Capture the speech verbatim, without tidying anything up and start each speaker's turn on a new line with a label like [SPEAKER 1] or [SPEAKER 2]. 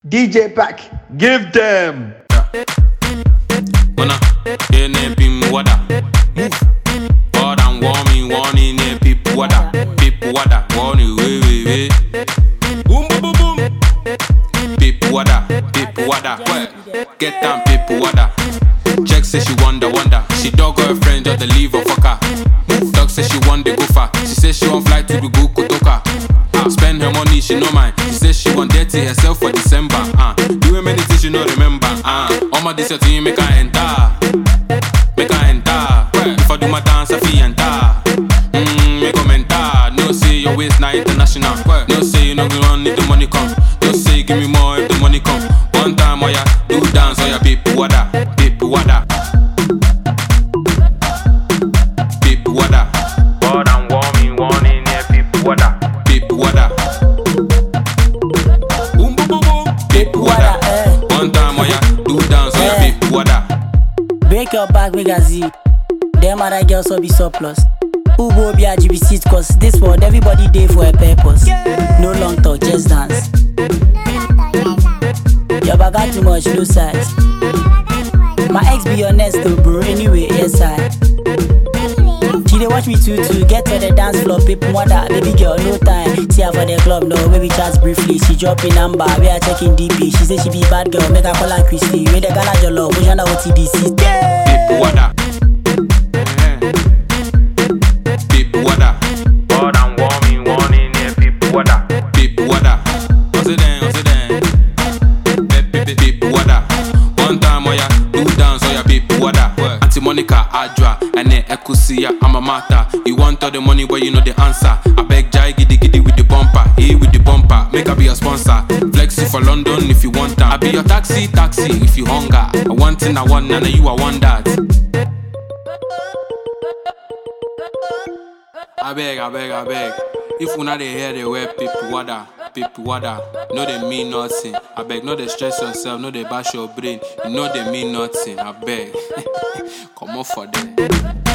[SPEAKER 1] D J Pack, give them.
[SPEAKER 2] Wanna get name people wada move. More than warming, warning name people wada, people wada, warning way way way. Boom boom boom boom. People wada, people wada. Well, get down people wada. Check say she wonder wonder. She dog her friend just the leave her fuck her. Move dog say she want the go far. She say she want fly to the go Kotoka. Ah, spend her money she no mind. She say she want dirty herself for December. Ah, doing many things she no remember. Ah, all my this your thing make her enter, make her enter. Well, if I do my dance I feel enter. Mmm, make her mental. No say your waist not international. Well, no say you no go run if the money come. No say give me more if the money come. One time oh yeah, do dance oh yeah, people wada, people wada. People wada.
[SPEAKER 3] More than warming, warning, yeah, people wada.
[SPEAKER 2] People wada. Boom boom boom boom. People wada. One time oh yeah, do dance oh yeah, people wada.
[SPEAKER 4] Break your back, make a Z. Them other girls will be surplus. Who go be a G B seat cause this world everybody day for a purpose. No long talk, just dance. Your bag got too much, no size. My ex be honest though, bro. Anyway, yes I. She dey watch me too too. Get to the dance floor, people mother, baby girl, no time. See her for the club, no baby chats briefly. She drop in number, we are checking D P. She say she be bad girl, make her call her Christy. We the Ghana jollof, we jana O T D C.
[SPEAKER 2] People wada. People wada.
[SPEAKER 3] More than warming, warning, yeah, people wada.
[SPEAKER 2] People wada. What's it then? What's it then? People wada. One time oh yeah, do dance oh yeah, people wada. Auntie Monica Adra and then Ekusia I'ma matter. You want all the money but you know the answer. I beg Jai giddy giddy with the bumper, hey with the bumper. Make her be your sponsor. Flexi for London if you want that. I be your taxi taxi if you hunger. I want thing I want and you I want that. I beg, I beg, I beg. If we not dey hear the word people wada, people wada, no they mean nothing. I beg, no they stress yourself, no they bash your brain. You know they mean nothing. I beg, come on for them.